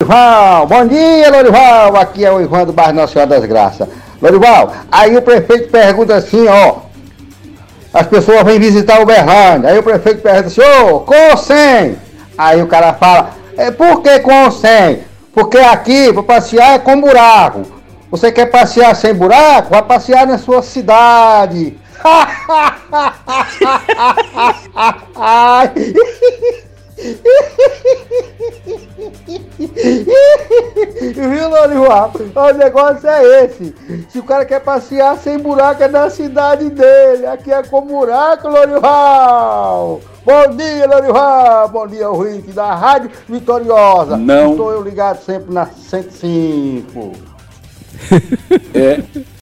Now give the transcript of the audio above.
Lorival. Bom dia, Lorival. Aqui é o Ivan do bairro Nossa Senhora das Graças. Lorival, aí o prefeito pergunta assim, ó. As pessoas vêm visitar Uberlândia. Aí o prefeito pergunta assim, ô, com 100. Aí o cara fala, por que com 100? Porque aqui, para passear, é com buraco. Você quer passear sem buraco? Vai passear na sua cidade. Viu, Lorival? O negócio é esse. Se o cara quer passear sem buraco, é na cidade dele. Aqui é com buraco, Lorival. Bom dia, Lorival. Bom dia, ouvinte da Rádio Vitoriosa. Não. Estou eu ligado sempre na 105. É.